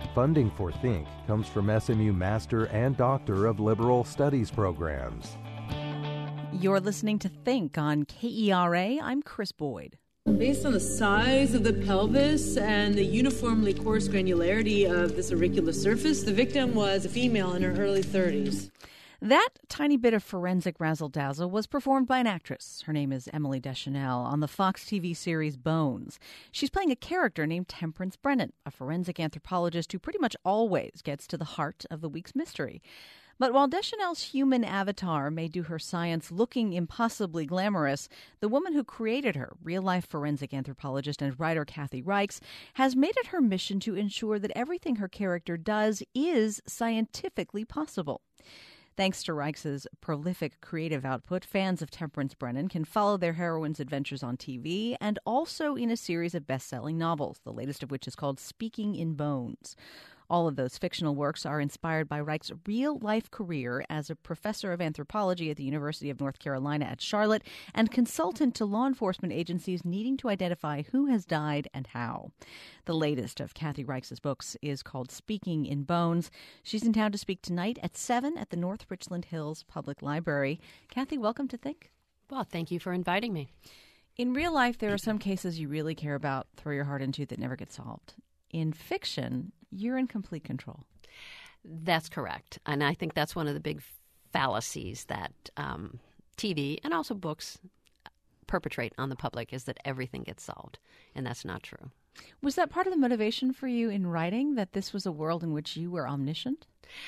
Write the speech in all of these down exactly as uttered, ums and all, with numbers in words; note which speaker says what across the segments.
Speaker 1: Funding for Think comes from S M U Master and Doctor of Liberal Studies programs.
Speaker 2: You're listening to Think on K E R A. I'm Chris Boyd.
Speaker 3: Based on the size of the pelvis and the uniformly coarse granularity of this auricular surface, the victim was a female in her early thirties.
Speaker 2: That tiny bit of forensic razzle-dazzle was performed by an actress. Her name is Emily Deschanel on the Fox T V series Bones. She's playing a character named Temperance Brennan, a forensic anthropologist who pretty much always gets to the heart of the week's mystery. But while Deschanel's human avatar may do her science looking impossibly glamorous, the woman who created her, real-life forensic anthropologist and writer Kathy Reichs, has made it her mission to ensure that everything her character does is scientifically possible. Thanks to Reichs' prolific creative output, fans of Temperance Brennan can follow their heroine's adventures on T V and also in a series of best-selling novels, the latest of which is called Speaking in Bones. All of those fictional works are inspired by Reichs' real-life career as a professor of anthropology at the University of North Carolina at Charlotte and consultant to law enforcement agencies needing to identify who has died and how. The latest of Kathy Reichs' books is called Speaking in Bones. She's in town to speak tonight at seven at the North Richland Hills Public Library. Kathy, welcome to Think.
Speaker 4: Well, thank you for inviting me.
Speaker 2: In real life, there are some cases you really care about, throw your heart into, that never get solved. In fiction, you're in complete control.
Speaker 4: That's correct. And I think that's one of the big fallacies that um, T V and also books perpetrate on the public is that everything gets solved. And that's not true.
Speaker 2: Was that part of the motivation for you in writing, that this was a world in which you were omniscient?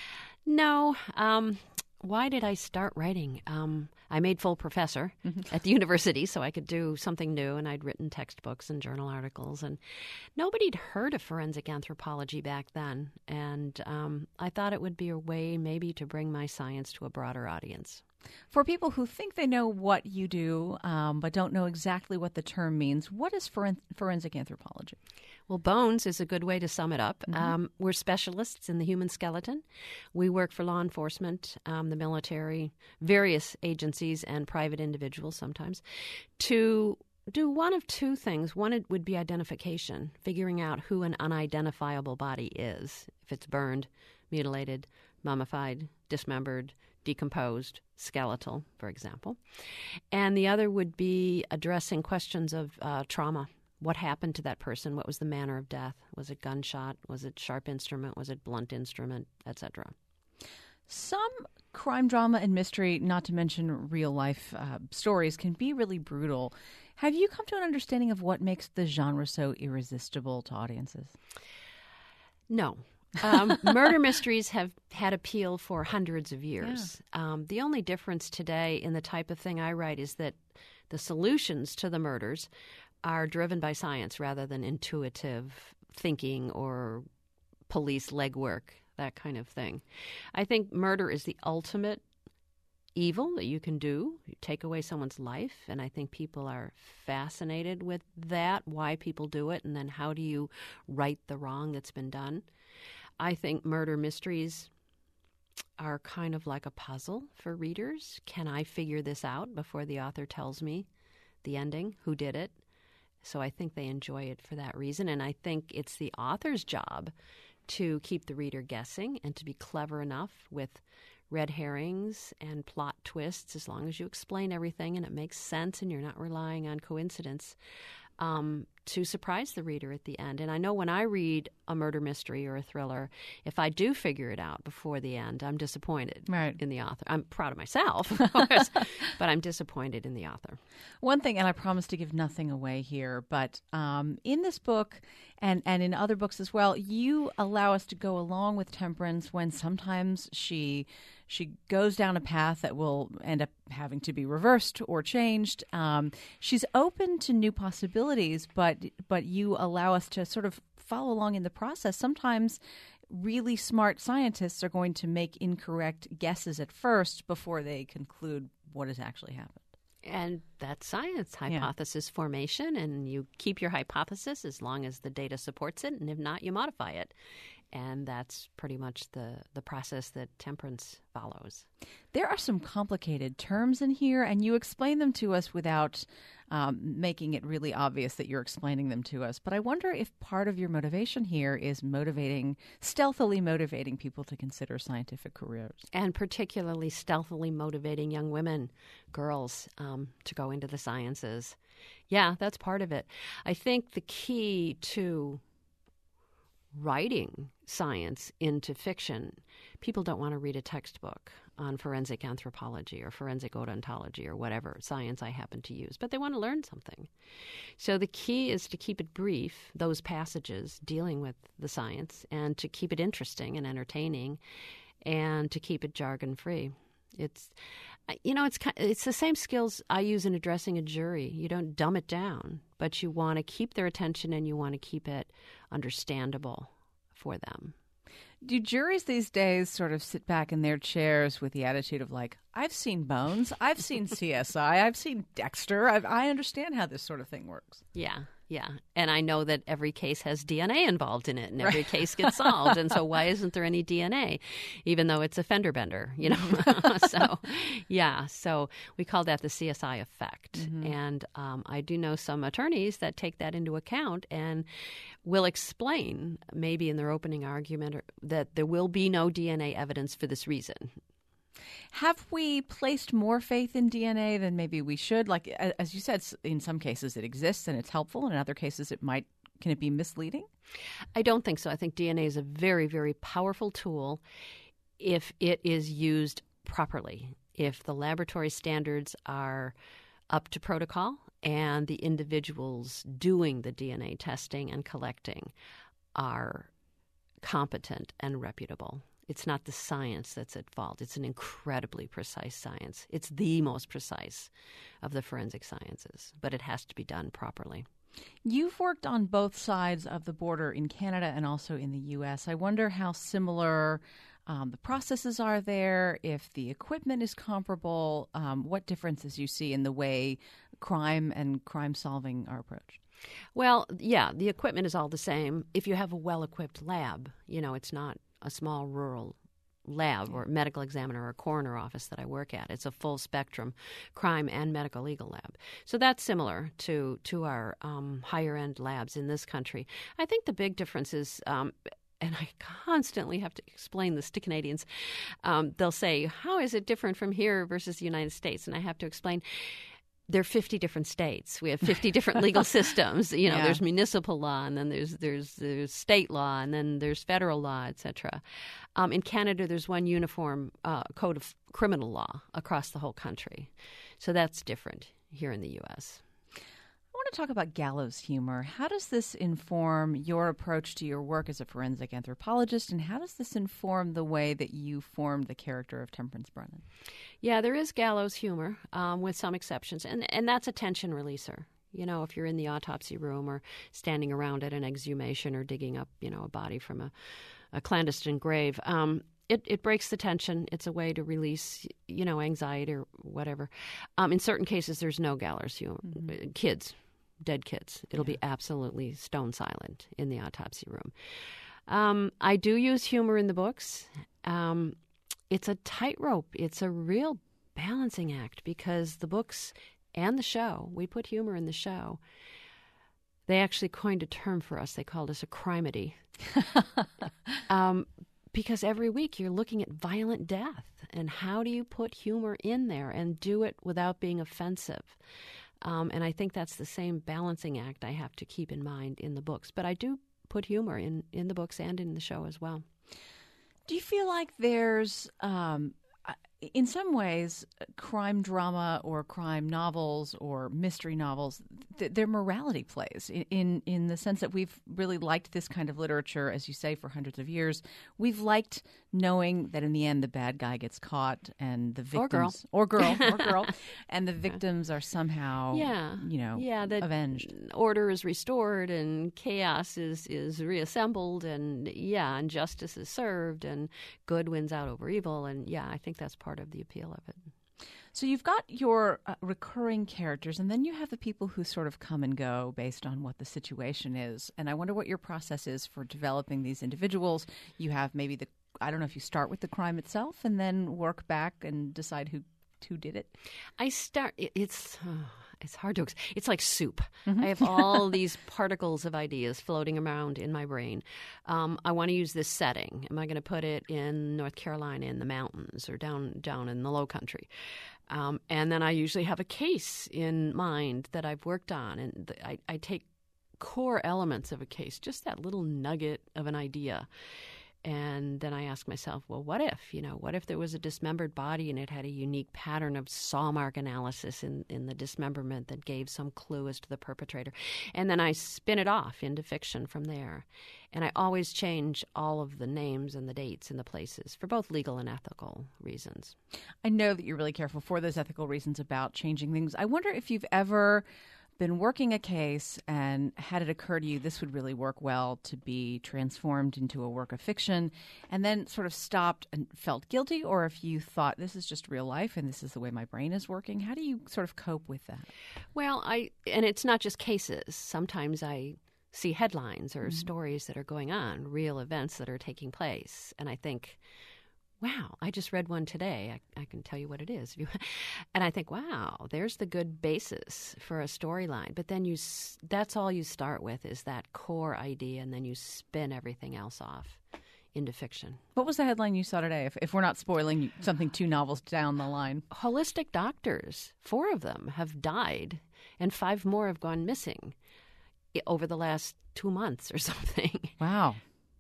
Speaker 4: No. Um, why did I start writing? Um, I made full professor at the university so I could do something new, and I'd written textbooks and journal articles, and nobody'd heard of forensic anthropology back then, and um, I thought it would be a way maybe to bring my science to a broader audience.
Speaker 2: For people who think they know what you do um, but don't know exactly what the term means, what is foren- forensic anthropology?
Speaker 4: Well, Bones is a good way to sum it up.
Speaker 2: Mm-hmm.
Speaker 4: Um, we're specialists in the human skeleton. We work for law enforcement, um, the military, various agencies, and private individuals sometimes to do one of two things. One it would be identification, figuring out who an unidentifiable body is, if it's burned, mutilated, mummified, dismembered, decomposed, skeletal, for example. And the other would be addressing questions of uh, trauma. What happened to that person? What was the manner of death? Was it gunshot? Was it sharp instrument? Was it blunt instrument, et cetera?
Speaker 2: Some crime drama and mystery, not to mention real-life uh, stories, can be really brutal. Have you come to an understanding of what makes the genre so irresistible to audiences?
Speaker 4: No. um, murder mysteries have had appeal for hundreds of years. Yeah. Um, the only difference today in the type of thing I write is that the solutions to the murders are driven by science rather than intuitive thinking or police legwork, that kind of thing. I think murder is the ultimate evil that you can do. You take away someone's life, and I think people are fascinated with that, why people do it, and then how do you right the wrong that's been done. I think murder mysteries are kind of like a puzzle for readers. Can I figure this out before the author tells me the ending, who did it? So I think they enjoy it for that reason, and I think it's the author's job to keep the reader guessing and to be clever enough with red herrings and plot twists, as long as you explain everything and it makes sense and you're not relying on coincidence, um, to surprise the reader at the end. And I know when I read a murder mystery or a thriller, if I do figure it out before the end, I'm disappointed
Speaker 2: right.
Speaker 4: in the author. I'm proud of myself, of course, but I'm disappointed in the author.
Speaker 2: One thing, and I promise to give nothing away here, but um, in this book and, and in other books as well, you allow us to go along with Temperance when sometimes she she goes down a path that will end up having to be reversed or changed. Um, she's open to new possibilities, but but you allow us to sort of follow along in the process. Sometimes really smart scientists are going to make incorrect guesses at first before they conclude what has actually happened.
Speaker 4: And that's science, hypothesis yeah. formation, and you keep your hypothesis as long as the data supports it, and if not, you modify it. And that's pretty much the, the process that temperance follows.
Speaker 2: There are some complicated terms in here, and you explain them to us without um, making it really obvious that you're explaining them to us. But I wonder if part of your motivation here is motivating, stealthily motivating people to consider scientific careers.
Speaker 4: And particularly stealthily motivating young women, girls, um, to go into the sciences. Yeah, that's part of it. I think the key to writing science into fiction, people don't want to read a textbook on forensic anthropology or forensic odontology or whatever science I happen to use, but they want to learn something. So the key is to keep it brief, those passages dealing with the science, and to keep it interesting and entertaining, and to keep it jargon-free. It's, you know, it's it's the same skills I use in addressing a jury. You don't dumb it down, but you want to keep their attention and you want to keep it understandable for them.
Speaker 2: Do juries these days sort of sit back in their chairs with the attitude of like, I've seen Bones, I've seen C S I, I've seen Dexter, I've, I understand how this sort of thing works?
Speaker 4: Yeah, yeah. And I know that every case has D N A involved in it, and every case gets solved. And so why isn't there any D N A, even though it's a fender bender, you know? So, yeah. So we call that the C S I effect. Mm-hmm. And um, I do know some attorneys that take that into account and will explain, maybe in their opening argument, or, that there will be no D N A evidence for this reason.
Speaker 2: Have we placed more faith in D N A than maybe we should? Like, as you said, in some cases it exists and it's helpful, and in other cases it might, can it be misleading?
Speaker 4: I don't think so. I think D N A is a very, very powerful tool if it is used properly. If the laboratory standards are up to protocol and the individuals doing the D N A testing and collecting are competent and reputable. It's not the science that's at fault. It's an incredibly precise science. It's the most precise of the forensic sciences, but it has to be done properly.
Speaker 2: You've worked on both sides of the border in Canada and also in the U S. I wonder how similar um, the processes are there, if the equipment is comparable, um, what differences you see in the way crime and crime solving are approached.
Speaker 4: Well, yeah, the equipment is all the same. If you have a well-equipped lab, you know, it's not a small rural lab or medical examiner or coroner office that I work at. It's a full spectrum crime and medical legal lab. So that's similar to to our um, higher end labs in this country. I think the big difference is, um, and I constantly have to explain this to Canadians, um, they'll say, how is it different from here versus the United States? And I have to explain, there are fifty different states. We have fifty different legal systems. You know, yeah. There's municipal law, and then there's there's there's state law, and then there's federal law, et cetera. Um, in Canada, there's one uniform uh, code of criminal law across the whole country. So that's different here in the U S.
Speaker 2: I want to talk about gallows humor. How does this inform your approach to your work as a forensic anthropologist, and how does this inform the way that you formed the character of Temperance Brennan?
Speaker 4: Yeah, there is gallows humor, um, with some exceptions, and, and that's a tension releaser. You know, if you're in the autopsy room or standing around at an exhumation or digging up, you know, a body from a, a clandestine grave, um, It, it breaks the tension. It's a way to release, you know, anxiety or whatever. Um, in certain cases, there's no gallows humor. Mm-hmm. Kids, dead kids. It'll yeah. be absolutely stone silent in the autopsy room. Um, I do use humor in the books. Um, it's a tightrope. It's a real balancing act because the books and the show, we put humor in the show. They actually coined a term for us. They called us a crimedy. um, Because every week you're looking at violent death, and how do you put humor in there and do it without being offensive? Um, and I think that's the same balancing act I have to keep in mind in the books. But I do put humor in, in the books and in the show as well.
Speaker 2: Do you feel like there's, um, in some ways, crime drama or crime novels or mystery novels, th- they're morality plays in, in in the sense that we've really liked this kind of literature, as you say, for hundreds of years. We've liked knowing that in the end the bad guy gets caught and the victims
Speaker 4: or girl
Speaker 2: or girl or girl and the victims are somehow
Speaker 4: yeah
Speaker 2: you know
Speaker 4: yeah that
Speaker 2: avenged.
Speaker 4: Order is restored and chaos is is reassembled, and yeah and justice is served and good wins out over evil, and yeah I think that's part of the appeal of it.
Speaker 2: So you've got your uh, recurring characters, and then you have the people who sort of come and go based on what the situation is. And I wonder what your process is for developing these individuals. You have maybe the, I don't know if you start with the crime itself and then work back and decide who who did it.
Speaker 4: I start, it's... Oh. It's hard to, it's like soup. Mm-hmm. I have all these particles of ideas floating around in my brain. Um, I want to use this setting. Am I going to put it in North Carolina in the mountains or down down in the low country? Um, and then I usually have a case in mind that I've worked on. And the, I, I take core elements of a case, just that little nugget of an idea. And then I ask myself, well, what if, you know, what if there was a dismembered body and it had a unique pattern of saw mark analysis in, in the dismemberment that gave some clue as to the perpetrator? And then I spin it off into fiction from there. And I always change all of the names and the dates and the places for both legal and ethical reasons.
Speaker 2: I know that you're really careful for those ethical reasons about changing things. I wonder if you've ever been working a case and had it occur to you this would really work well to be transformed into a work of fiction, and then sort of stopped and felt guilty, or if you thought this is just real life and this is the way my brain is working. How do you sort of cope with that?
Speaker 4: Well, I and it's not just cases. Sometimes I see headlines or mm-hmm. stories that are going on, real events that are taking place, and I think, wow, I just read one today. I, I can tell you what it is. And I think, wow, there's the good basis for a storyline. But then you that's all you start with is that core idea, and then you spin everything else off into fiction.
Speaker 2: What was the headline you saw today, if, if we're not spoiling something two novels down the line?
Speaker 4: Holistic doctors, four of them have died, and five more have gone missing over the last two months or something.
Speaker 2: Wow.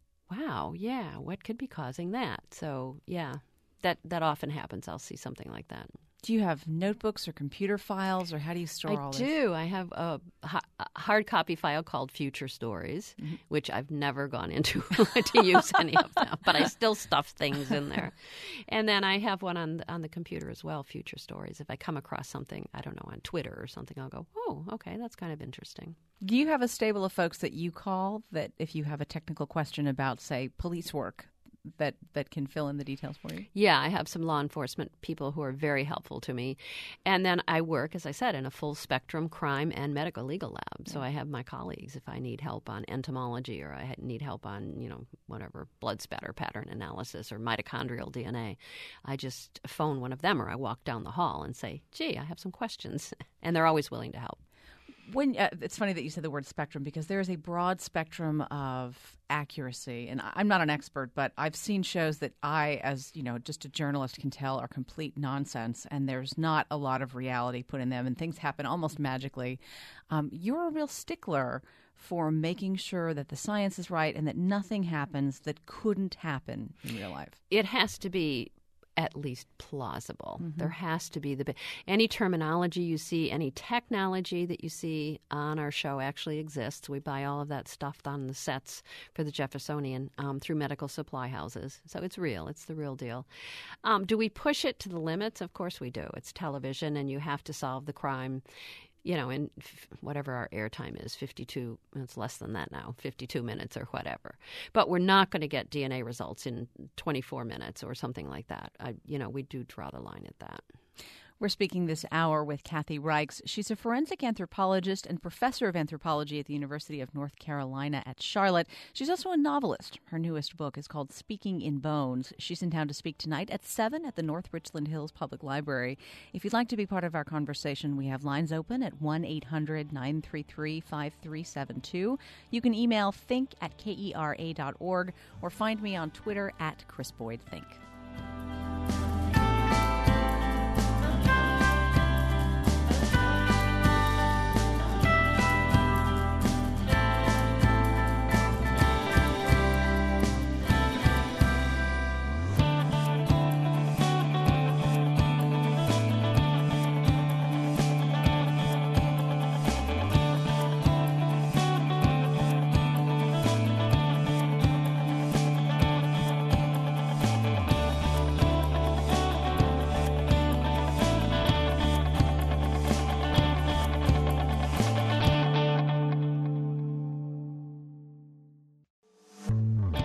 Speaker 4: Wow, yeah, what could be causing that? So, yeah, that, that often happens. I'll see something like that.
Speaker 2: Do you have notebooks or computer files, or how do you store
Speaker 4: I
Speaker 2: all this?
Speaker 4: I do. I have a, a hard copy file called Future Stories, mm-hmm. which I've never gone into to use any of them, but I still stuff things in there. And then I have one on the, on the computer as well, Future Stories. If I come across something, I don't know, on Twitter or something, I'll go, oh, okay, that's kind of interesting.
Speaker 2: Do you have a stable of folks that you call that if you have a technical question about, say, police work, that that can fill in the details for you?
Speaker 4: Yeah, I have some law enforcement people who are very helpful to me. And then I work, as I said, in a full spectrum crime and medical legal lab. Yeah. So I have my colleagues if I need help on entomology, or I need help on, you know, whatever, blood spatter pattern analysis or mitochondrial D N A. I just phone one of them, or I walk down the hall and say, gee, I have some questions. And they're always willing to help.
Speaker 2: When uh, it's funny that you said the word spectrum, because there is a broad spectrum of accuracy, and I'm not an expert, but I've seen shows that I, as you know, just a journalist, can tell are complete nonsense, and there's not a lot of reality put in them, and things happen almost magically. Um, you're a real stickler for making sure that the science is right and that nothing happens that couldn't happen in real life.
Speaker 4: It has to be at least plausible.
Speaker 2: Mm-hmm.
Speaker 4: There has to be the any terminology you see, any technology that you see on our show actually exists. We buy all of that stuff on the sets for the Jeffersonian um, through medical supply houses. So it's real. It's the real deal. Um, do we push it to the limits? Of course we do. It's television, and you have to solve the crime, you know, in f- whatever our airtime is, fifty-two, it's less than that now, fifty-two minutes or whatever. But we're not going to get D N A results in twenty-four minutes or something like that. I, you know, we do draw the line at that.
Speaker 2: We're speaking this hour with Kathy Reichs. She's a forensic anthropologist and professor of anthropology at the University of North Carolina at Charlotte. She's also a novelist. Her newest book is called Speaking in Bones. She's in town to speak tonight at seven at the North Richland Hills Public Library. If you'd like to be part of our conversation, we have lines open at one eight hundred nine three three five three seven two. You can email think at kera dot org or find me on Twitter at Chris Boyd Think.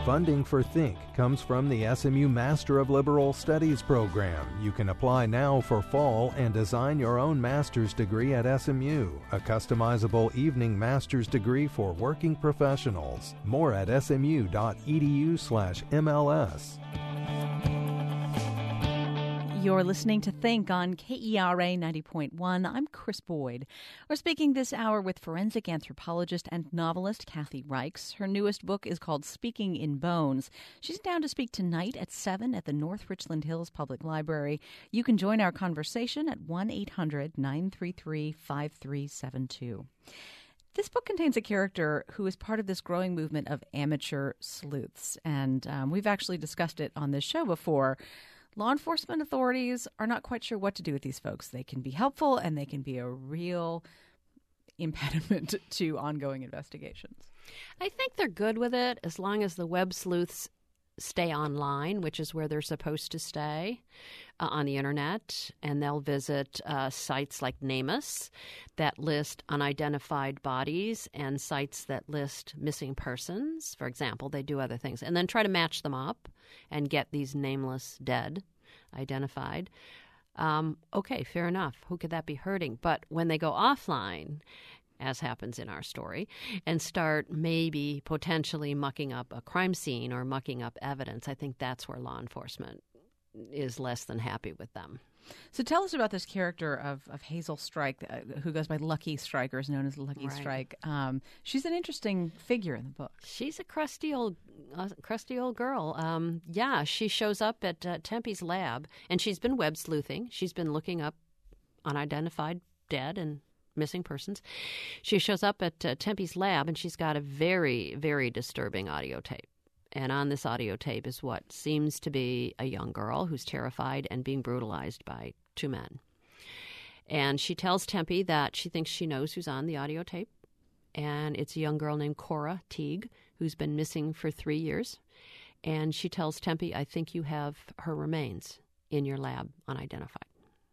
Speaker 1: Funding for Think comes from the S M U Master of Liberal Studies program. You can apply now for fall and design your own master's degree at S M U, a customizable evening master's degree for working professionals. More at smu.edu slash MLS.
Speaker 2: You're listening to Think on K E R A ninety point one. I'm Chris Boyd. We're speaking this hour with forensic anthropologist and novelist Kathy Reichs. Her newest book is called Speaking in Bones. She's down to speak tonight at seven at the North Richland Hills Public Library. You can join our conversation at one eight hundred nine three three five three seven two. This book contains a character who is part of this growing movement of amateur sleuths, and um, we've actually discussed it on this show before. Law enforcement authorities are not quite sure what to do with these folks. They can be helpful, and they can be a real impediment to ongoing investigations.
Speaker 4: I think they're good with it as long as the web sleuths stay online, which is where they're supposed to stay, uh, on the internet, and they'll visit uh, sites like NamUs that list unidentified bodies and sites that list missing persons. For example, they do other things, and then try to match them up and get these nameless dead identified. Um, okay, fair enough. Who could that be hurting? But when they go offline, as happens in our story, and start maybe potentially mucking up a crime scene or mucking up evidence, I think that's where law enforcement is less than happy with them.
Speaker 2: So tell us about this character of, of Hazel Strike, uh, who goes by Lucky Strike, or is known as Lucky
Speaker 4: Right.
Speaker 2: Strike. Um, she's an interesting figure in the book.
Speaker 4: She's a crusty old, uh, crusty old girl. Um, yeah, she shows up at uh, Tempe's lab, and she's been web sleuthing. She's been looking up unidentified dead and missing persons. She shows up at uh, Tempe's lab, and she's got a very, very disturbing audio tape. And on this audio tape is what seems to be a young girl who's terrified and being brutalized by two men. And she tells Tempe that she thinks she knows who's on the audio tape. And it's a young girl named Cora Teague, who's been missing for three years. And she tells Tempe, I think you have her remains in your lab unidentified.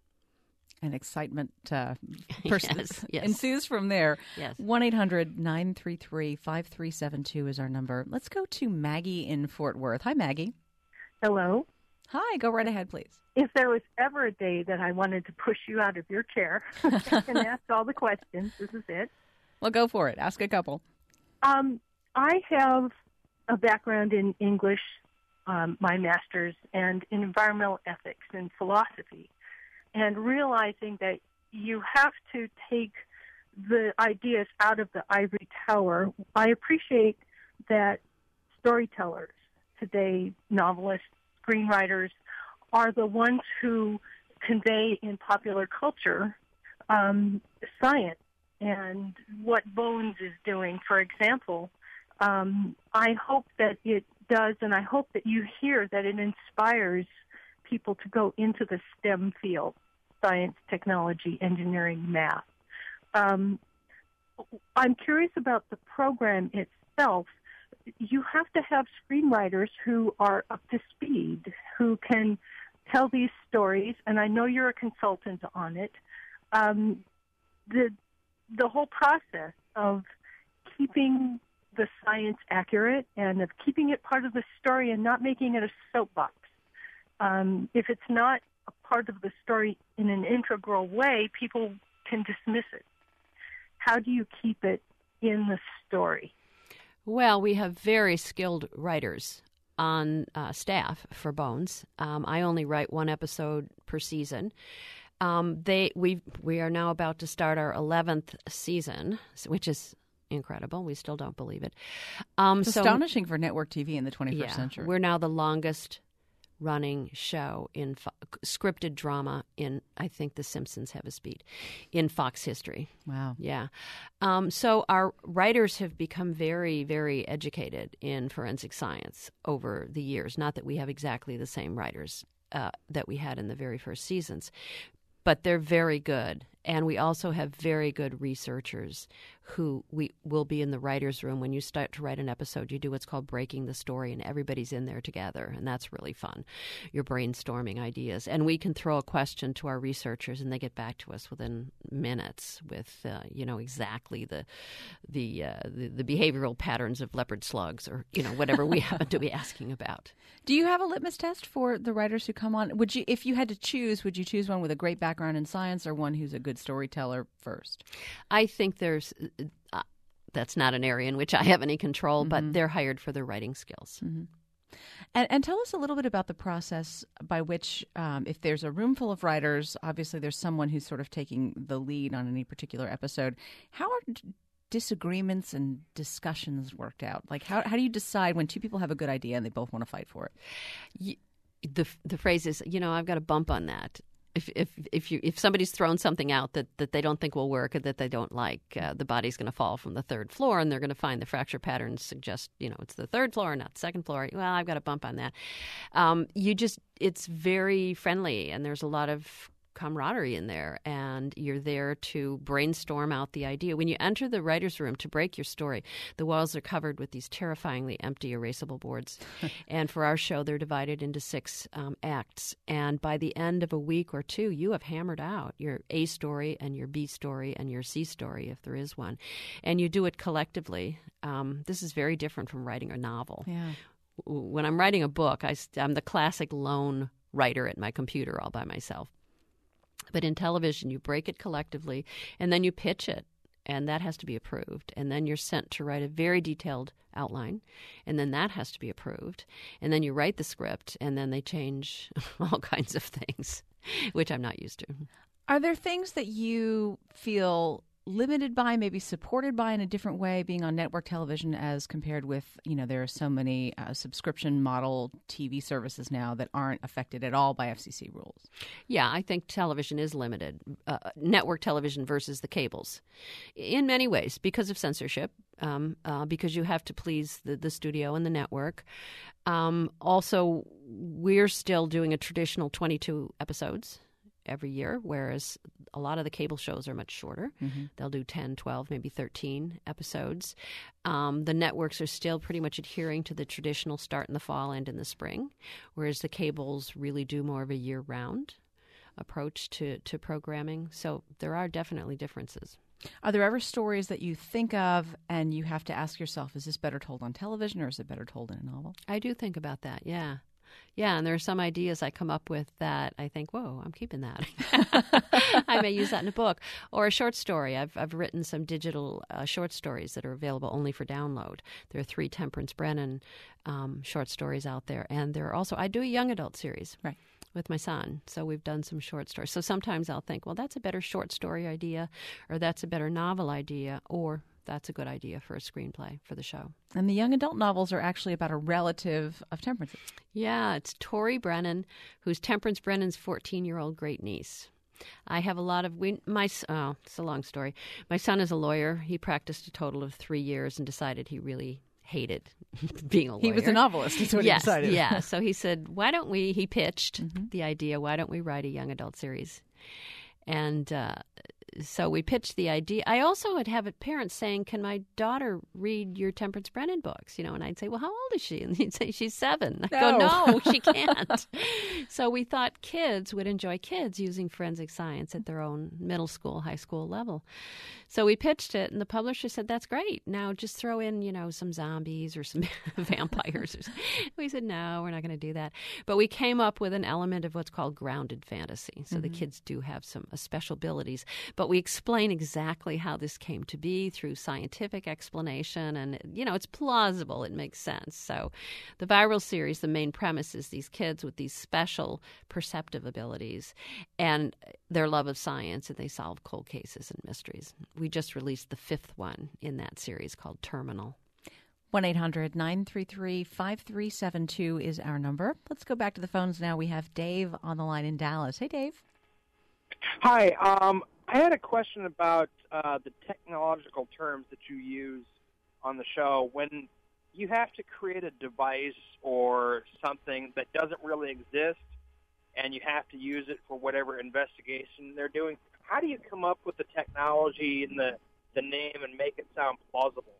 Speaker 2: And excitement uh, pers-
Speaker 4: Yes, yes.
Speaker 2: ensues from there.
Speaker 4: Yes.
Speaker 2: one eight hundred nine three three five three seven two is our number. Let's go to Maggie in Fort Worth. Hi, Maggie.
Speaker 5: Hello.
Speaker 2: Hi, go right ahead, please.
Speaker 5: If there was ever a day that I wanted to push you out of your chair and ask all the questions, this is it.
Speaker 2: Well, go for it. Ask a couple.
Speaker 5: Um, I have a background in English, um, my master's, and in environmental ethics and philosophy, and realizing that you have to take the ideas out of the ivory tower. I appreciate that storytellers today, novelists, screenwriters, are the ones who convey in popular culture um, science and what Bones is doing, for example. Um, I hope that it does, and I hope that you hear that it inspires people to go into the STEM field, science, technology, engineering, math. Um, I'm curious about the program itself. You have to have screenwriters who are up to speed, who can tell these stories, and I know you're a consultant on it. Um, the the whole process of keeping the science accurate and of keeping it part of the story and not making it a soapbox. Um, if it's not a part of the story in an integral way, people can dismiss it. How do you keep it in the story?
Speaker 4: Well, we have very skilled writers on uh, staff for Bones. Um, I only write one episode per season. Um, they we we are now about to start our eleventh season, which is incredible. We still don't believe it. Um,
Speaker 2: It's
Speaker 4: so,
Speaker 2: astonishing for network T V in the twenty-first
Speaker 4: yeah,
Speaker 2: century.
Speaker 4: We're now the longest running show in fo- scripted drama in, I think The Simpsons have a speed, in Fox history.
Speaker 2: Wow.
Speaker 4: Yeah. Um, so our writers have become very, very educated in forensic science over the years. Not that we have exactly the same writers uh, that we had in the very first seasons, but they're very good And we also have very good researchers who we will be in the writer's room. When you start to write an episode, you do what's called breaking the story, and everybody's in there together, and that's really fun. You're brainstorming ideas. And we can throw a question to our researchers, and they get back to us within minutes with, uh, you know, exactly the the, uh, the the behavioral patterns of leopard slugs or, you know, whatever we happen to be asking about.
Speaker 2: Do you have a litmus test for the writers who come on? Would you, if you had to choose, would you choose one with a great background in science or one who's a good storyteller first?
Speaker 4: I think there's uh, that's not an area in which I have any control, mm-hmm. but they're hired for their writing skills.
Speaker 2: Mm-hmm. And, and tell us a little bit about the process by which, um, if there's a room full of writers, obviously there's someone who's sort of taking the lead on any particular episode. How are disagreements and discussions worked out? Like, how how do you decide when two people have a good idea and they both want to fight for it?
Speaker 4: You, the the phrase is, you know, I've got a bump on that. If if if you if somebody's thrown something out that, that they don't think will work or that they don't like, uh, the body's going to fall from the third floor, and they're going to find the fracture patterns suggest, you know, it's the third floor, not the second floor. Well, I've got a bump on that. Um, you just it's very friendly, and there's a lot of camaraderie in there, and you're there to brainstorm out the idea. When you enter the writer's room to break your story, the walls are covered with these terrifyingly empty erasable boards. And for our show, they're divided into six um, acts. And by the end of a week or two, you have hammered out your A story and your B story and your C story, if there is one. And you do it collectively. Um, this is very different from writing a novel.
Speaker 2: Yeah.
Speaker 4: When I'm writing a book, I, I'm the classic lone writer at my computer all by myself. But in television, you break it collectively, and then you pitch it, and that has to be approved. And then you're sent to write a very detailed outline, and then that has to be approved. And then you write the script, and then they change all kinds of things, which I'm not used to.
Speaker 2: Are there things that you feel limited by, maybe supported by in a different way, being on network television as compared with, you know, there are so many uh, subscription model T V services now that aren't affected at all by F C C rules?
Speaker 4: Yeah, I think television is limited, uh, network television versus the cables, in many ways because of censorship, um, uh, because you have to please the, the studio and the network. Um, also, we're still doing a traditional twenty-two episodes every year, whereas a lot of the cable shows are much shorter. Mm-hmm. They'll do ten, twelve, maybe thirteen episodes. Um, the networks are still pretty much adhering to the traditional start in the fall, end in the spring, whereas the cables really do more of a year-round approach to, to programming. So there are definitely differences.
Speaker 2: Are there ever stories that you think of and you have to ask yourself, is this better told on television or is it better told in a novel?
Speaker 4: I do think about that, yeah. Yeah, and there are some ideas I come up with that I think, whoa, I'm keeping that. I may use that in a book. Or a short story. I've I've written some digital uh, short stories that are available only for download. There are three Temperance Brennan um, short stories out there. And there are also, I do a young adult series.
Speaker 2: Right.
Speaker 4: With my son. So we've done some short stories. So sometimes I'll think, well, that's a better short story idea, or that's a better novel idea, or that's a good idea for a screenplay for the show.
Speaker 2: And the young adult novels are actually about a relative of Temperance.
Speaker 4: Yeah, it's Tori Brennan, who's Temperance Brennan's fourteen-year-old great-niece. I have a lot of, we, my, oh, it's a long story. My son is a lawyer. He practiced a total of three years and decided he really hated being a lawyer.
Speaker 2: He was a novelist, is what
Speaker 4: yes,
Speaker 2: he decided.
Speaker 4: Yeah, so he said, why don't we, he pitched
Speaker 2: mm-hmm.
Speaker 4: the idea, why don't we write a young adult series? And uh, so we pitched the idea. I also would have parents saying, can my daughter read your Temperance Brennan books? You know, and I'd say, well, how old is she? And he'd say, she's seven. I
Speaker 2: no.
Speaker 4: go, no, she can't. So we thought kids would enjoy kids using forensic science at their own middle school, high school level. So we pitched it, and the publisher said, that's great. Now just throw in, you know, some zombies or some vampires. Or something. We said, no, we're not going to do that. But we came up with an element of what's called grounded fantasy. So mm-hmm. the kids do have some uh, special abilities. But we explain exactly how this came to be through scientific explanation. And, you know, it's plausible. It makes sense. So the Viral series, the main premise is these kids with these special perceptive abilities and their love of science, and they solve cold cases and mysteries. We just released the fifth one in that series called Terminal.
Speaker 2: one eight hundred nine three three five three seven two is our number. Let's go back to the phones now. We have Dave on the line in Dallas. Hey, Dave.
Speaker 6: Hi. Um, I had a question about uh, the technological terms that you use on the show. When you have to create a device or something that doesn't really exist and you have to use it for whatever investigation they're doing, how do you come up with the technology and the, the name and make it sound plausible?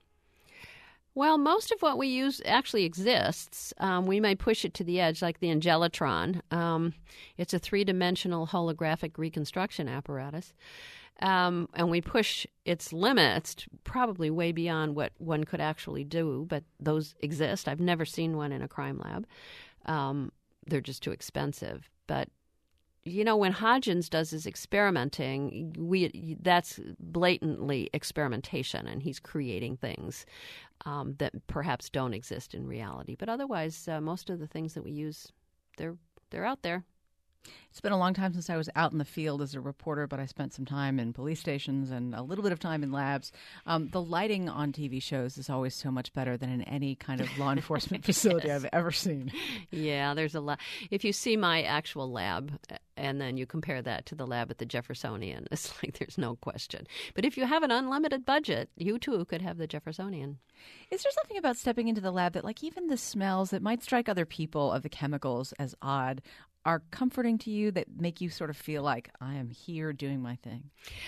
Speaker 4: Well, most of what we use actually exists. Um, we may push it to the edge, like the Angelotron. Um, it's a three-dimensional holographic reconstruction apparatus. Um, and we push its limits probably way beyond what one could actually do, but those exist. I've never seen one in a crime lab. Um, they're just too expensive. But you know, when Hodgins does his experimenting, we that's blatantly experimentation, and he's creating things um, that perhaps don't exist in reality. But otherwise, uh, most of the things that we use, they're they're out there.
Speaker 2: It's been a long time since I was out in the field as a reporter, but I spent some time in police stations and a little bit of time in labs. Um, the lighting on T V shows is always so much better than in any kind of law enforcement facility yes. I've ever seen.
Speaker 4: Yeah, there's a lot. If you see my actual lab and then you compare that to the lab at the Jeffersonian, it's like there's no question. But if you have an unlimited budget, you too could have the Jeffersonian.
Speaker 2: Is there something about stepping into the lab that, like, even the smells that might strike other people of the chemicals as odd are comforting to you, that make you sort of feel like I am here doing my thing?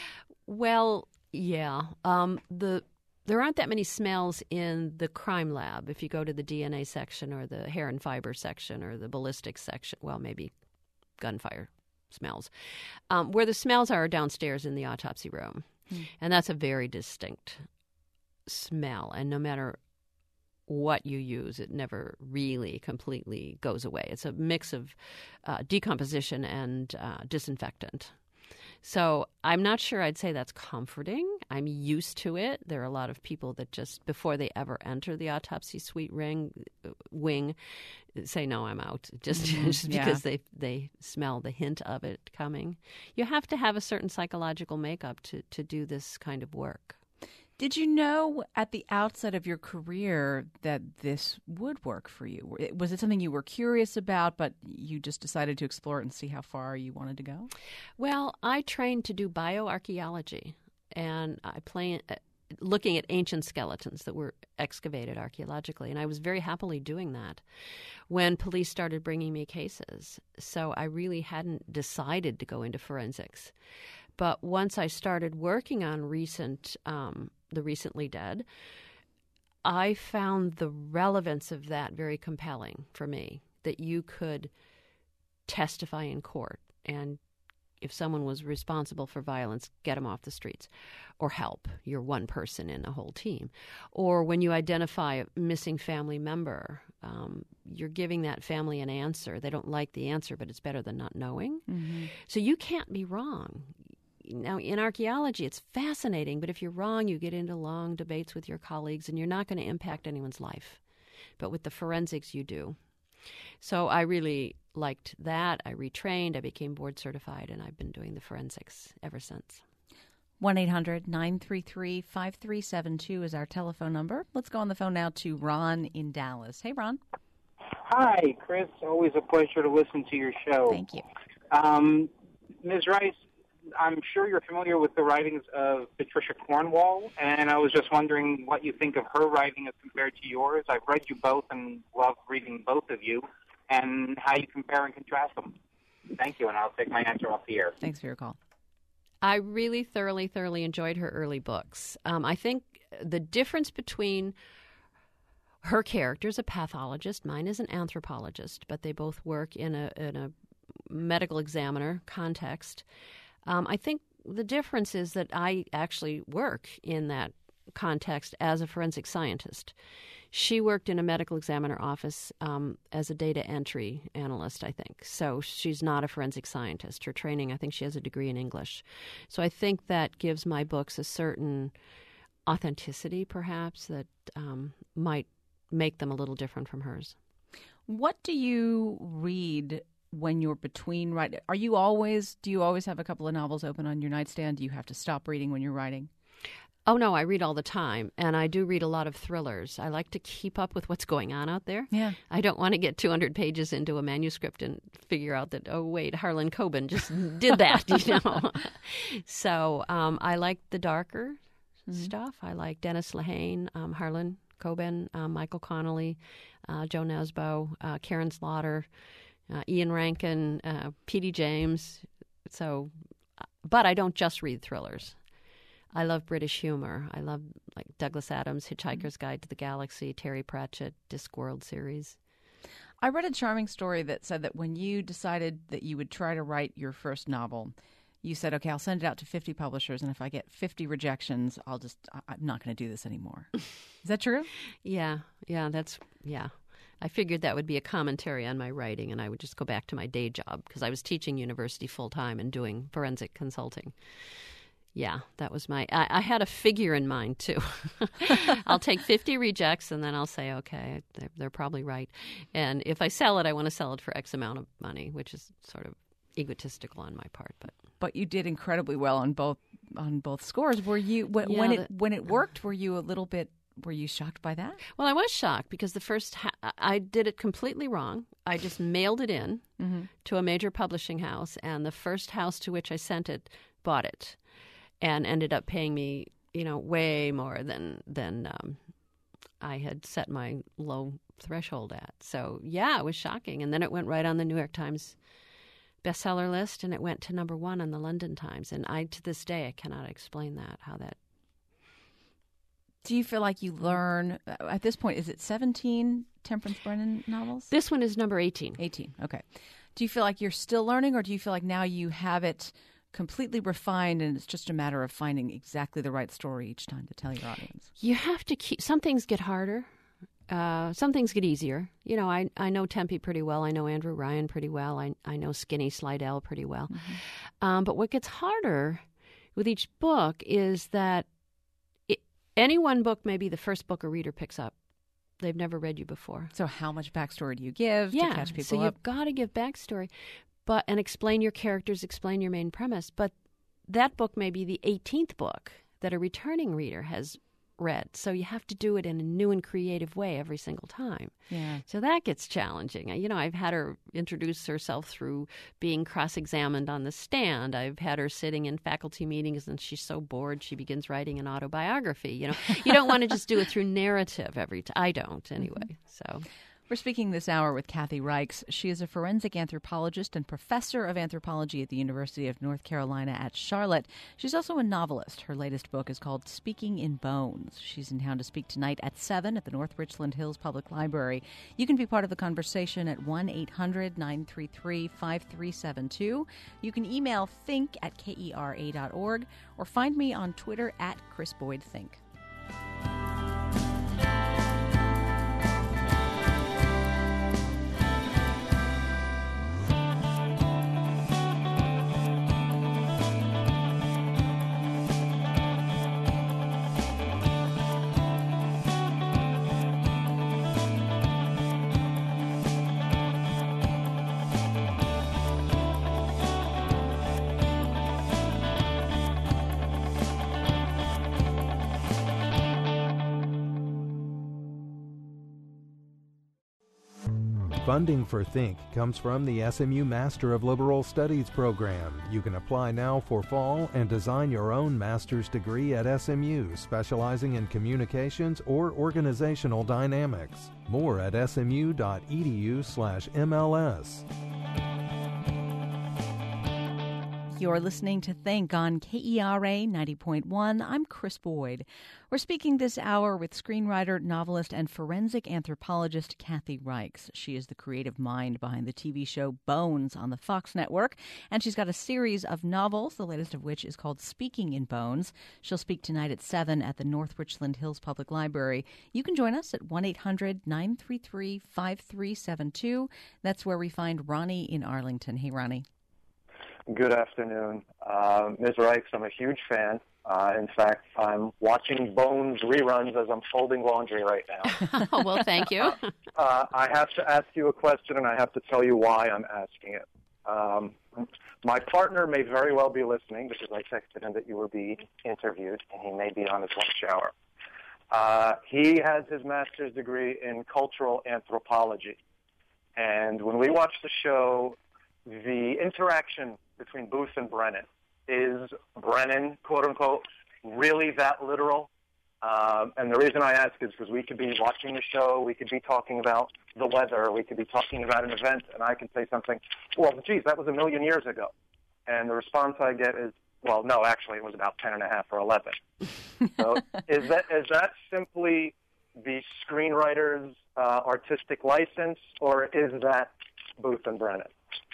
Speaker 4: Well, yeah. Um, the there aren't that many smells in the crime lab. If you go to the D N A section or the hair and fiber section or the ballistics section, well, maybe gunfire smells. Um, where the smells are downstairs in the autopsy room. Hmm. And that's a very distinct smell. And no matter what you use, it never really completely goes away. It's a mix of uh, decomposition and uh, disinfectant. So I'm not sure I'd say that's comforting. I'm used to it. There are a lot of people that just, before they ever enter the autopsy suite ring, wing, say, no, I'm out, just, mm-hmm. just yeah. because they, they smell the hint of it coming. You have to have a certain psychological makeup to, to do this kind of work.
Speaker 2: Did you know at the outset of your career that this would work for you? Was it something you were curious about, but you just decided to explore it and see how far you wanted to go?
Speaker 4: Well, I trained to do bioarchaeology, and I plan, uh, looking at ancient skeletons that were excavated archaeologically, and I was very happily doing that when police started bringing me cases. So I really hadn't decided to go into forensics. But once I started working on recent, um, the recently dead, I found the relevance of that very compelling for me, that you could testify in court, and if someone was responsible for violence, get them off the streets, or help. You're one person in a whole team. Or when you identify a missing family member, um, you're giving that family an answer. They don't like the answer, but it's better than not knowing. Mm-hmm. So you can't be wrong. Now, in archaeology, it's fascinating, but if you're wrong, you get into long debates with your colleagues, and you're not going to impact anyone's life. But with the forensics, you do. So I really liked that. I retrained. I became board certified, and I've been doing the forensics ever since.
Speaker 2: one eight hundred nine three three five three seven two is our telephone number. Let's go on the phone now to Ron in Dallas. Hey, Ron.
Speaker 7: Hi, Chris. Always a pleasure to listen to your show.
Speaker 2: Thank you.
Speaker 7: Um, Miz Rice, I'm sure you're familiar with the writings of Patricia Cornwall, and I was just wondering what you think of her writing as compared to yours. I've read you both and love reading both of you, and how you compare and contrast them. Thank you, and I'll take my answer off the air.
Speaker 2: Thanks for your call.
Speaker 4: I really thoroughly, thoroughly enjoyed her early books. Um, I think the difference between her character's a pathologist, mine is an anthropologist, but they both work in a, in a medical examiner context. Um, I think the difference is that I actually work in that context as a forensic scientist. She worked in a medical examiner office um, as a data entry analyst, I think. So she's not a forensic scientist. Her training, I think she has a degree in English. So I think that gives my books a certain authenticity, perhaps, that um, might make them a little different from hers.
Speaker 2: What do you read when you're between writing? Are you always, do you always have a couple of novels open on your nightstand? Do you have to stop reading when you're writing?
Speaker 4: Oh, no, I read all the time, and I do read a lot of thrillers. I like to keep up with what's going on out there.
Speaker 2: Yeah.
Speaker 4: I don't want to get two hundred pages into a manuscript and figure out that, oh, wait, Harlan Coben just did that, you know. So um, I like the darker mm-hmm. stuff. I like Dennis Lehane, um, Harlan Coben, um, Michael Connolly, uh, Joe Nesbo, uh, Karen Slaughter, Uh, Ian Rankin, uh, P D James. So but I don't just read thrillers. I love British humor. I love like Douglas Adams' Hitchhiker's Guide to the Galaxy, Terry Pratchett, Discworld series.
Speaker 2: I read a charming story that said that when you decided that you would try to write your first novel, you said, okay, I'll send it out to fifty publishers, and if I get fifty rejections, I'll just, I'm not going to do this anymore. Is that true?
Speaker 4: Yeah, yeah, that's, yeah. I figured that would be a commentary on my writing, and I would just go back to my day job because I was teaching university full-time and doing forensic consulting. Yeah, that was my, I, I had a figure in mind, too. I'll take fifty rejects, and then I'll say, okay, they're, they're probably right. And if I sell it, I want to sell it for X amount of money, which is sort of egotistical on my part. But
Speaker 2: but you did incredibly well on both on both scores. Were you, when,
Speaker 4: yeah,
Speaker 2: when
Speaker 4: the,
Speaker 2: it when it worked, were you a little bit, were you shocked by that?
Speaker 4: Well, I was shocked because the first, ha- I did it completely wrong. I just mailed it in mm-hmm. to a major publishing house, and the first house to which I sent it bought it. And ended up paying me, you know, way more than than um, I had set my low threshold at. So, yeah, it was shocking. And then it went right on the New York Times bestseller list, and it went to number one on the London Times. And I, to this day, I cannot explain that, how that.
Speaker 2: Do you feel like you learn, at this point, is it seventeen Temperance Brennan novels?
Speaker 4: This one is number eighteen.
Speaker 2: eighteen, okay. Do you feel like you're still learning, or do you feel like now you have it completely refined and it's just a matter of finding exactly the right story each time to tell your audience?
Speaker 4: You have to keep, some things get harder. Uh, some things get easier. You know, I, I know Tempe pretty well. I know Andrew Ryan pretty well. I, I know Skinny Slidell pretty well. Mm-hmm. Um, but what gets harder with each book is that it, any one book may be the first book a reader picks up. They've never read you before.
Speaker 2: So how much backstory do you give
Speaker 4: yeah,
Speaker 2: to catch people
Speaker 4: so
Speaker 2: up?
Speaker 4: So you've got to give backstory. But and explain your characters, explain your main premise. But that book may be the eighteenth book that a returning reader has read. So you have to do it in a new and creative way every single time.
Speaker 2: Yeah.
Speaker 4: So that gets challenging. You know, I've had her introduce herself through being cross-examined on the stand. I've had her sitting in faculty meetings, and she's so bored she begins writing an autobiography. You know, you don't want to just do it through narrative every time. I don't, anyway. So.
Speaker 2: We're speaking this hour with Kathy Reichs. She is a forensic anthropologist and professor of anthropology at the University of North Carolina at Charlotte. She's also a novelist. Her latest book is called Speaking in Bones. She's in town to speak tonight at seven at the North Richland Hills Public Library. You can be part of the conversation at one eight hundred nine three three five three seven two. You can email think at kera dot org or find me on Twitter at Chris Boyd Think.
Speaker 1: Funding for Think comes from the S M U Master of Liberal Studies program. You can apply now for fall and design your own master's degree at S M U, specializing in communications or organizational dynamics. More at smu.edu slash MLS.
Speaker 2: You're listening to Think on K E R A ninety point one. I'm Chris Boyd. We're speaking this hour with screenwriter, novelist, and forensic anthropologist Kathy Reichs. She is the creative mind behind the T V show Bones on the Fox network, and she's got a series of novels, the latest of which is called Speaking in Bones. She'll speak tonight at seven at the North Richland Hills Public Library. You can join us at one eight hundred nine three three five three seven two. That's where we find Ronnie in Arlington. Hey, Ronnie.
Speaker 8: Good afternoon. Uh, Miz Reichs, I'm a huge fan. Uh, in fact, I'm watching Bones reruns as I'm folding laundry right now.
Speaker 4: Oh, well, thank you.
Speaker 8: uh, I have to ask you a question, and I have to tell you why I'm asking it. Um, my partner may very well be listening because I texted him that you were being interviewed, and he may be on his lunch hour. Uh, he has his master's degree in cultural anthropology. And when we watch the show, the interaction between Booth and Brennan, is Brennan, quote-unquote, really that literal? Um, and the reason I ask is because we could be watching the show, we could be talking about the weather, we could be talking about an event, and I can say something, well, geez, that was a million years ago. And the response I get is, well, no, actually it was about ten and a half or eleven. So is that is that simply the screenwriter's uh, artistic license, or is that Booth and Brennan?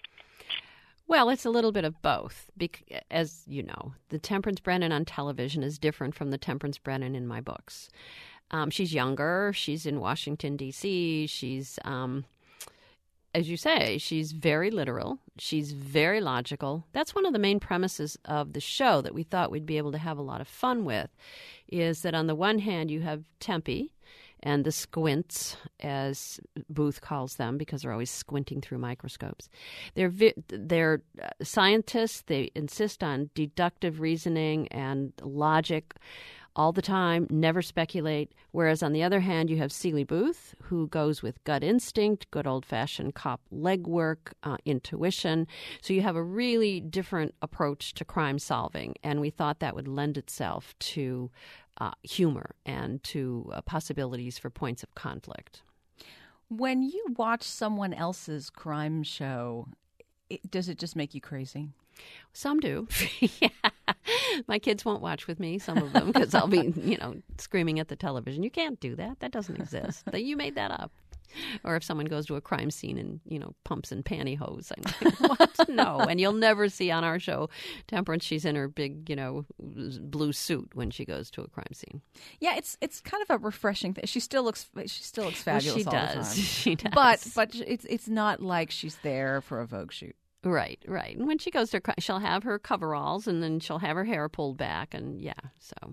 Speaker 4: Well, it's a little bit of both. Bec- as you know, the Temperance Brennan on television is different from the Temperance Brennan in my books. Um, she's younger. She's in Washington, D C She's, um, as you say, she's very literal. She's very logical. That's one of the main premises of the show that we thought we'd be able to have a lot of fun with, is that on the one hand, you have Tempe and the squints, as Booth calls them, because they're always squinting through microscopes. They're vi- they're scientists. They insist on deductive reasoning and logic all the time, never speculate. Whereas on the other hand, you have Seeley Booth, who goes with gut instinct, good old-fashioned cop legwork, uh, intuition. So you have a really different approach to crime solving, and we thought that would lend itself to uh, humor and to uh, possibilities for points of conflict.
Speaker 2: When you watch someone else's crime show, it, does it just make you crazy?
Speaker 4: Some do. Yeah. My kids won't watch with me, some of them, because I'll be, you know, screaming at the television. You can't do that. That doesn't exist. You made that up. Or if someone goes to a crime scene and, you know, pumps and pantyhose. I'm like, what? No. And you'll never see on our show Temperance. She's in her big, you know, blue suit when she goes to a crime scene.
Speaker 2: Yeah, it's it's kind of a refreshing thing. She still looks she still looks fabulous
Speaker 4: well, she
Speaker 2: all
Speaker 4: does.
Speaker 2: the time.
Speaker 4: She does.
Speaker 2: But but it's it's not like she's there for a Vogue shoot.
Speaker 4: Right, right. And when she goes to, she'll have her coveralls, and then she'll have her hair pulled back, and yeah, so.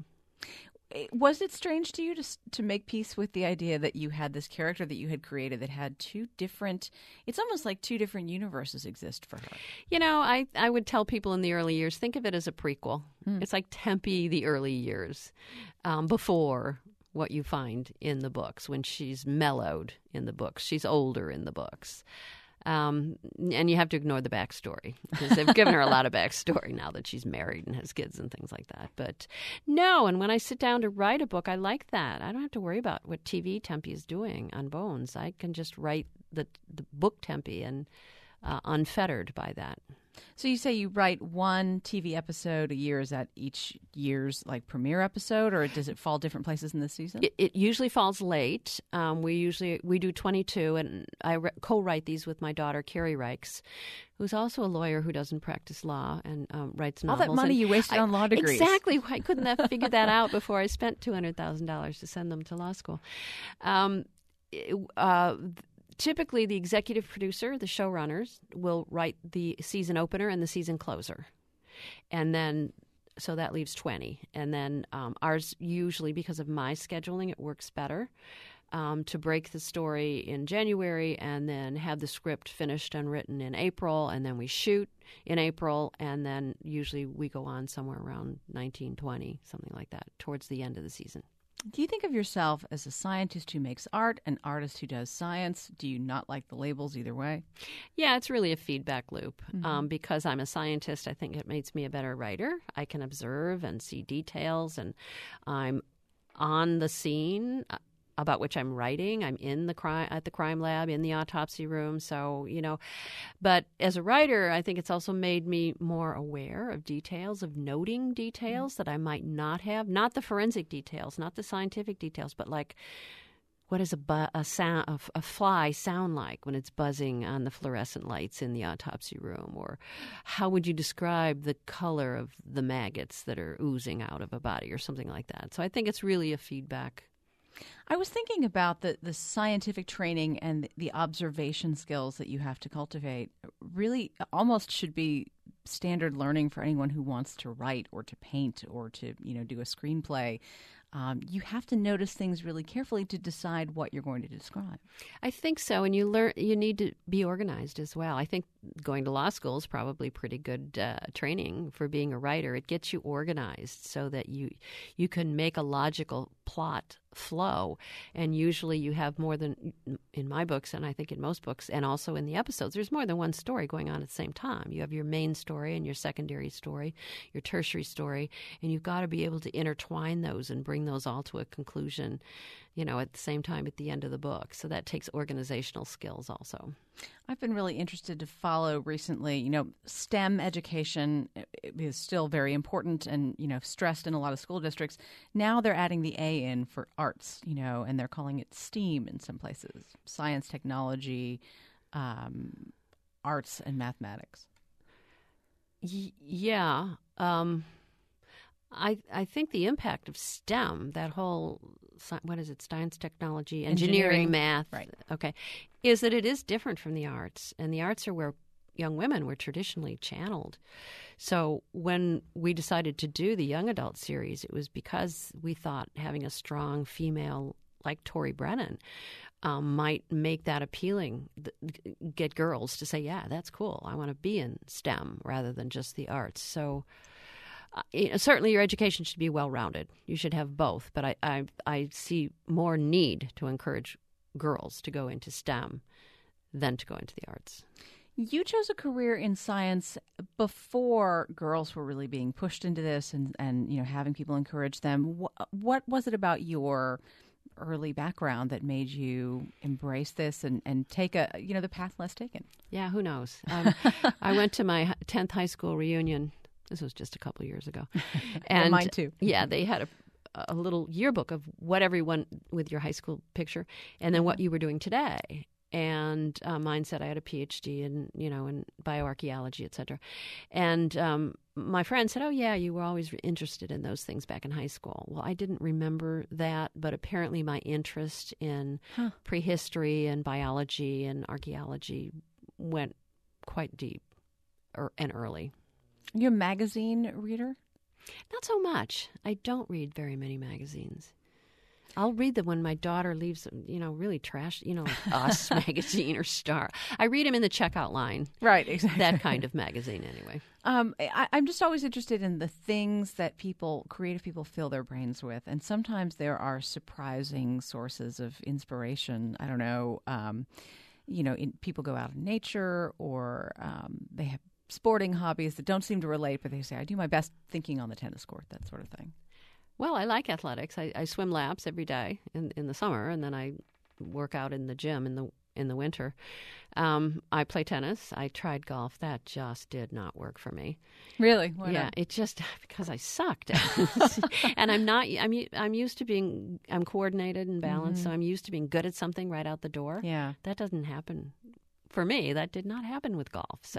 Speaker 2: Was it strange to you to to make peace with the idea that you had this character that you had created that had two different, it's almost like two different universes exist for her?
Speaker 4: You know, I, I would tell people in the early years, think of it as a prequel. Mm. It's like Tempe, the early years, um, before what you find in the books, when she's mellowed in the books. She's older in the books. Um, and you have to ignore the backstory, because they've given her a lot of backstory now that she's married and has kids and things like that. But no, and when I sit down to write a book, I like that. I don't have to worry about what T V Tempe is doing on Bones. I can just write the, the book Tempe and uh, unfettered by that.
Speaker 2: So you say you write one T V episode a year. Is that each year's like premiere episode, or does it fall different places in the season?
Speaker 4: It, it usually falls late. Um, we usually we do twenty-two, and I re- co-write these with my daughter Carrie Reichs, who's also a lawyer who doesn't practice law and um, writes novels.
Speaker 2: All that money
Speaker 4: and
Speaker 2: you wasted
Speaker 4: I,
Speaker 2: on law degrees.
Speaker 4: Exactly. I couldn't have figured that out before I spent two hundred thousand dollars to send them to law school. Um, uh, Typically, the executive producer, the showrunners, will write the season opener and the season closer. And then, so that leaves twenty. And then um, ours, usually because of my scheduling, it works better um, to break the story in January and then have the script finished and written in April. And then we shoot in April. And then usually we go on somewhere around nineteen, twenty, something like that, towards the end of the season.
Speaker 2: Do you think of yourself as a scientist who makes art, an artist who does science? Do you not like the labels either way?
Speaker 4: Yeah, it's really a feedback loop.
Speaker 2: Mm-hmm.
Speaker 4: Um, because I'm a scientist, I think it makes me a better writer. I can observe and see details, and I'm on the scene about which I'm writing. I'm in the crime at the crime lab, in the autopsy room. So, you know, but as a writer, I think it's also made me more aware of details, of noting details mm-hmm. that I might not have. Not the forensic details, not the scientific details, but like, what does a, bu- a, sound, a, a fly sound like when it's buzzing on the fluorescent lights in the autopsy room? Or how would you describe the color of the maggots that are oozing out of a body, or something like that? So I think it's really a feedback.
Speaker 2: I was thinking about the, the scientific training and the observation skills that you have to cultivate. Really almost should be standard learning for anyone who wants to write or to paint or to, you know, do a screenplay. Um, you have to notice things really carefully to decide what you're going to describe.
Speaker 4: I think so, and you learn. You need to be organized as well. I think going to law school is probably pretty good uh, training for being a writer. It gets you organized so that you you can make a logical plot flow, and usually you have more than, in my books, and I think in most books, and also in the episodes, there's more than one story going on at the same time. You have your main story and your secondary story, your tertiary story, and you've got to be able to intertwine those and bring those all to a conclusion you know, at the same time at the end of the book. So that takes organizational skills also.
Speaker 2: I've been really interested to follow recently, you know, STEM education is still very important and, you know, stressed in a lot of school districts. Now they're adding the A in for arts, you know, and they're calling it STEAM in some places, science, technology, um, arts, and mathematics.
Speaker 4: Y- yeah. Um, I I think the impact of STEM, that whole, what is it, science, technology, engineering,
Speaker 2: Engineering,
Speaker 4: math,
Speaker 2: right.
Speaker 4: okay, is that it is different from the arts. And the arts are where young women were traditionally channeled. So when we decided to do the young adult series, it was because we thought having a strong female like Tori Brennan um, might make that appealing, th- get girls to say, yeah, that's cool. I want to be in STEM rather than just the arts. So Uh, certainly your education should be well-rounded. You should have both, but I, I I see more need to encourage girls to go into STEM than to go into the arts.
Speaker 2: You chose a career in science before girls were really being pushed into this and, and you know, having people encourage them. What, what was it about your early background that made you embrace this and, and take a, you know, the path less taken?
Speaker 4: Yeah, who knows? Um, I went to my tenth high school reunion. This was just a couple of years ago.
Speaker 2: And mine too.
Speaker 4: Yeah, they had a, a little yearbook of what everyone with your high school picture and then what you were doing today. And uh, mine said I had a P H D in, you know, in bioarchaeology, et cetera. And um, my friend said, oh, yeah, you were always interested in those things back in high school. Well, I didn't remember that, but apparently my interest in huh. prehistory and biology and archaeology went quite deep or, and early.
Speaker 2: Are you a magazine reader?
Speaker 4: Not so much. I don't read very many magazines. I'll read them when my daughter leaves, you know, really trash, you know, like Us magazine or Star. I read them in the checkout line.
Speaker 2: Right, exactly.
Speaker 4: That kind of magazine, anyway.
Speaker 2: Um, I, I'm just always interested in the things that people, creative people, fill their brains with. And sometimes there are surprising sources of inspiration. I don't know, um, you know, in, people go out in nature or um, they have sporting hobbies that don't seem to relate, but they say, I do my best thinking on the tennis court, that sort of thing.
Speaker 4: Well, I like athletics. I, I swim laps every day in, in the summer, and then I work out in the gym in the in the winter. Um, I play tennis. I tried golf. That just did not work for me.
Speaker 2: Really? Why
Speaker 4: yeah,
Speaker 2: not?
Speaker 4: it just because I sucked. And I'm not. I'm I'm used to being. I'm coordinated and balanced, mm-hmm. so I'm used to being good at something right out the door.
Speaker 2: Yeah,
Speaker 4: that doesn't happen for me. That did not happen with golf. So.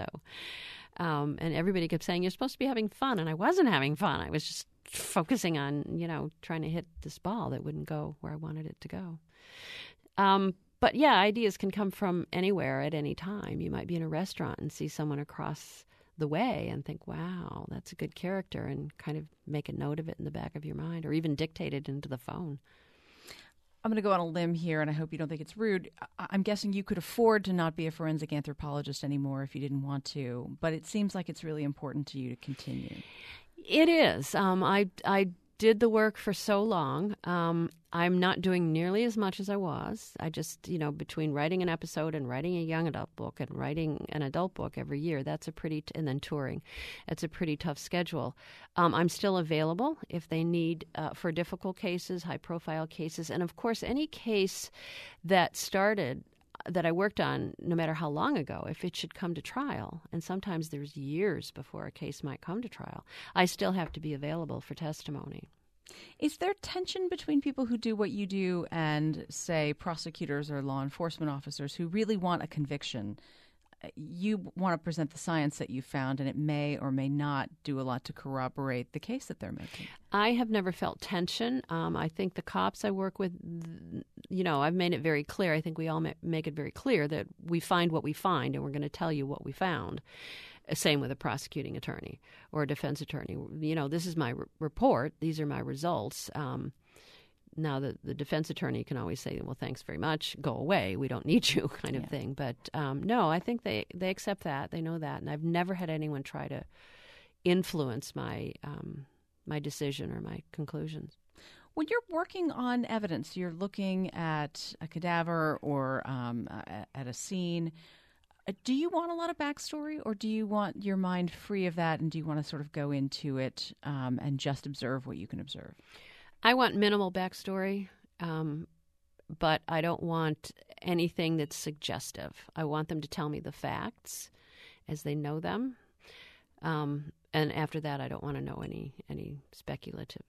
Speaker 4: Um, and everybody kept saying, you're supposed to be having fun. And I wasn't having fun. I was just focusing on, you know, trying to hit this ball that wouldn't go where I wanted it to go. Um, but, yeah, ideas can come from anywhere at any time. You might be in a restaurant and see someone across the way and think, wow, that's a good character, and kind of make a note of it in the back of your mind or even dictate it into the phone.
Speaker 2: I'm going to go on a limb here, and I hope you don't think it's rude. I'm guessing you could afford to not be a forensic anthropologist anymore if you didn't want to, but it seems like it's really important to you to continue.
Speaker 4: It is. Um, I I did the work for so long. Um, I'm not doing nearly as much as I was. I just, you know, between writing an episode and writing a young adult book and writing an adult book every year, that's a pretty, t- and then touring, it's a pretty tough schedule. Um, I'm still available if they need uh, for difficult cases, high-profile cases, and of course, any case that started that I worked on, no matter how long ago, if it should come to trial, and sometimes there's years before a case might come to trial, I still have to be available for testimony.
Speaker 2: Is there tension between people who do what you do and, say, prosecutors or law enforcement officers who really want a conviction? You want to present the science that you found, and it may or may not do a lot to corroborate the case that they're making.
Speaker 4: I have never felt tension. Um, I think the cops I work with, you know, I've made it very clear. I think we all make it very clear that we find what we find, and we're going to tell you what we found. Same with a prosecuting attorney or a defense attorney. You know, this is my r- report. These are my results. Um, now, the, the defense attorney can always say, well, thanks very much. Go away. We don't need you kind of yeah. thing. But um, no, I think they, they accept that. They know that. And I've never had anyone try to influence my um, my decision or my conclusions.
Speaker 2: When you're working on evidence, you're looking at a cadaver or um, at a scene. Do you want a lot of backstory, or do you want your mind free of that, and do you want to sort of go into it um, and just observe what you can observe?
Speaker 4: I want minimal backstory. Um, but I don't want anything that's suggestive. I want them to tell me the facts as they know them. Um, and after that, I don't want to know any any speculative.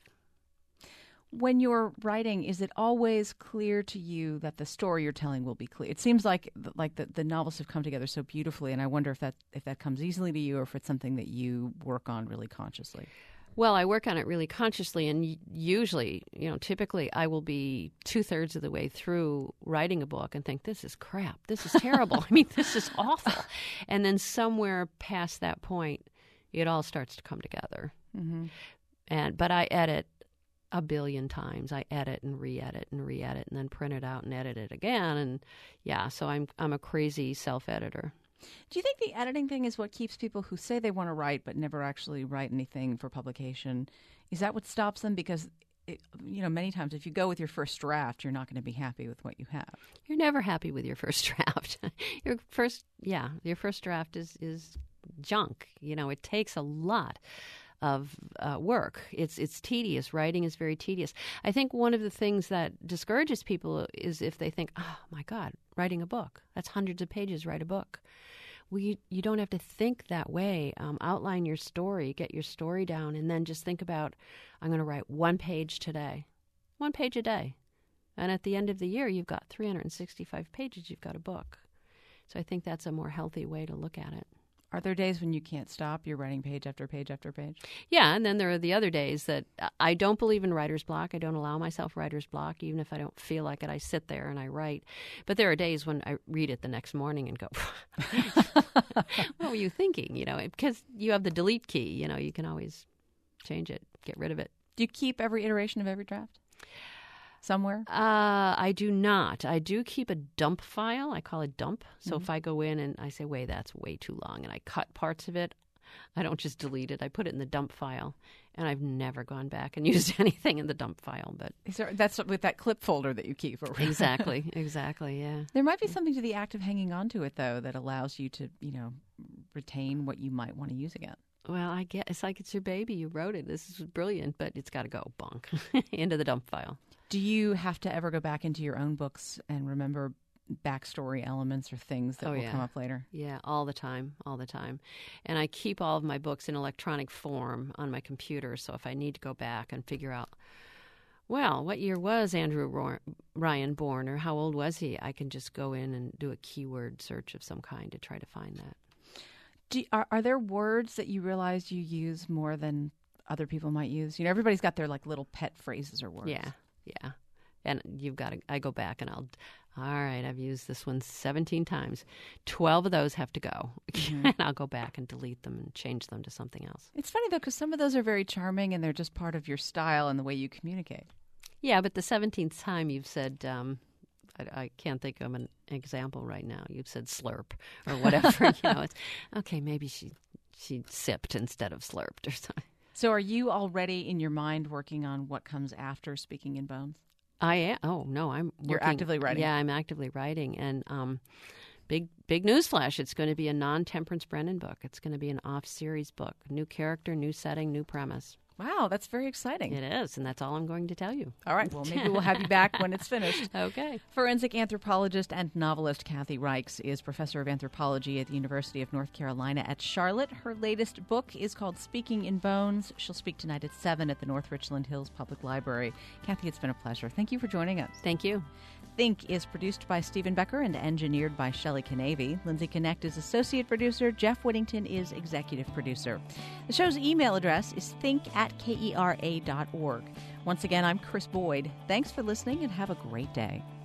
Speaker 2: When you're writing, is it always clear to you that the story you're telling will be clear? It seems like like the, the novels have come together so beautifully, and I wonder if that if that comes easily to you or if it's something that you work on really consciously.
Speaker 4: Well, I work on it really consciously, and usually, you know, typically I will be two-thirds of the way through writing a book and think, this is crap, this is terrible, I mean, this is awful. And then somewhere past that point, it all starts to come together. Mm-hmm. And But I edit a billion times. I edit and re-edit and re-edit and then print it out and edit it again. And yeah, so I'm I'm a crazy self-editor.
Speaker 2: Do you think the editing thing is what keeps people who say they want to write but never actually write anything for publication? Is that what stops them? Because, it, you know, many times if you go with your first draft, you're not going to be happy with what you have.
Speaker 4: You're never happy with your first draft. your first, yeah, your first draft is, is junk. You know, it takes a lot of uh, work. It's it's tedious. Writing is very tedious. I think one of the things that discourages people is if they think, oh, my God, writing a book. That's hundreds of pages, write a book. Well, you, you don't have to think that way. Um, outline your story, get your story down, and then just think about, I'm going to write one page today. One page a day. And at the end of the year, you've got three hundred sixty-five pages, you've got a book. So I think that's a more healthy way to look at it.
Speaker 2: Are there days when you can't stop? You're writing page after page after page?
Speaker 4: Yeah, and then there are the other days that I don't believe in writer's block. I don't allow myself writer's block, even if I don't feel like it. I sit there and I write. But there are days when I read it the next morning and go, what were you thinking? You know, because you have the delete key. You know, you can always change it, get rid of it.
Speaker 2: Do you keep every iteration of every draft? Somewhere?
Speaker 4: Uh, I do not. I do keep a dump file. I call it dump. So mm-hmm. if I go in and I say, wait, that's way too long, and I cut parts of it, I don't just delete it. I put it in the dump file, and I've never gone back and used anything in the dump file. But
Speaker 2: Is there, that's with that clip folder that you keep.
Speaker 4: Exactly. Exactly, yeah.
Speaker 2: There might be something to the act of hanging on to it, though, that allows you to, you know, retain what you might want to use again.
Speaker 4: Well, I guess it's like it's your baby. You wrote it. This is brilliant, but it's got to go, bonk, into the dump file.
Speaker 2: Do you have to ever go back into your own books and remember backstory elements or things that
Speaker 4: oh,
Speaker 2: will
Speaker 4: yeah.
Speaker 2: come up later?
Speaker 4: Yeah, all the time, all the time. And I keep all of my books in electronic form on my computer, so if I need to go back and figure out, well, what year was Andrew Ryan born, or how old was he, I can just go in and do a keyword search of some kind to try to find that.
Speaker 2: Do, are, are there words that you realize you use more than other people might use? You know, everybody's got their like little pet phrases or words.
Speaker 4: Yeah, yeah. And you've got to, I go back and I'll, all right, I've used this one seventeen times. twelve of those have to go. Mm-hmm. And I'll go back and delete them and change them to something else.
Speaker 2: It's funny, though, because some of those are very charming and they're just part of your style and the way you communicate.
Speaker 4: Yeah, but the seventeenth time you've said, um, I, I can't think of an example right now. You've said slurp or whatever. You know, it's okay. Maybe she she sipped instead of slurped or something.
Speaker 2: So, are you already in your mind working on what comes after Speaking in Bones?
Speaker 4: I am. Oh no, I'm. Working,
Speaker 2: You're actively writing.
Speaker 4: Yeah, I'm actively writing, and um, big big newsflash. It's going to be a non-Temperance Brennan book. It's going to be an off-series book. New character, new setting, new premise.
Speaker 2: Wow, that's very exciting.
Speaker 4: It is, and that's all I'm going to tell you.
Speaker 2: All right, well, maybe we'll have you back when it's finished.
Speaker 4: Okay.
Speaker 2: Forensic anthropologist and novelist Kathy Reichs is professor of anthropology at the University of North Carolina at Charlotte. Her latest book is called Speaking in Bones. She'll speak tonight at seven at the North Richland Hills Public Library. Kathy, it's been a pleasure. Thank you for joining us.
Speaker 4: Thank you.
Speaker 2: Think is produced by Stephen Becker and engineered by Shelley Canavy. Lindsay Connect is associate producer. Jeff Whittington is executive producer. The show's email address is think at kera dot org. Once again, I'm Chris Boyd. Thanks for listening and have a great day.